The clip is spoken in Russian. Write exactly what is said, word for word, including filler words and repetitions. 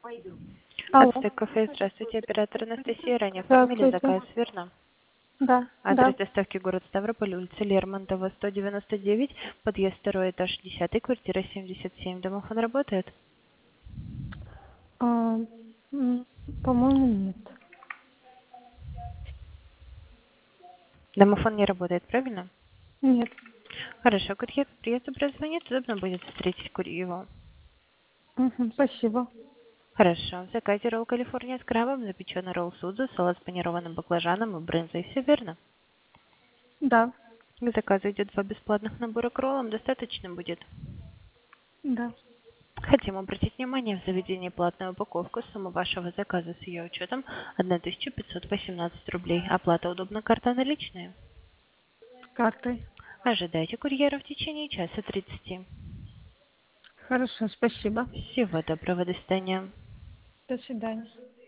Алло. Ацтек кафе, здравствуйте, оператор Анастасия, ранее оформили Здравствуйте. заказ, верно? Да, Адрес да. доставки город Ставрополь, улица Лермонтова, сто девяносто девять, подъезд второй этаж, десятый, квартира семьдесят семь. Домофон работает? А, м, по-моему, нет. Домофон не работает, правильно? Нет. Хорошо, курьер к приезду прозвонит, удобно будет встретить курьера. Мгм, спасибо. Хорошо, в заказе ролл Калифорния с крабом, запеченный ролл судзу, салат с панированным баклажаном и брынзой, все верно? Да, К заказу идет два бесплатных набора к роллам, достаточно будет. да. Хотим обратить внимание, в заведении платная упаковка, сумма вашего заказа с ее учетом тысяча пятьсот восемнадцать рублей. Оплата удобна, карта наличная. С картой. Ожидайте курьера в течение часа тридцати. Хорошо, спасибо. Всего доброго, до свидания. До свидания.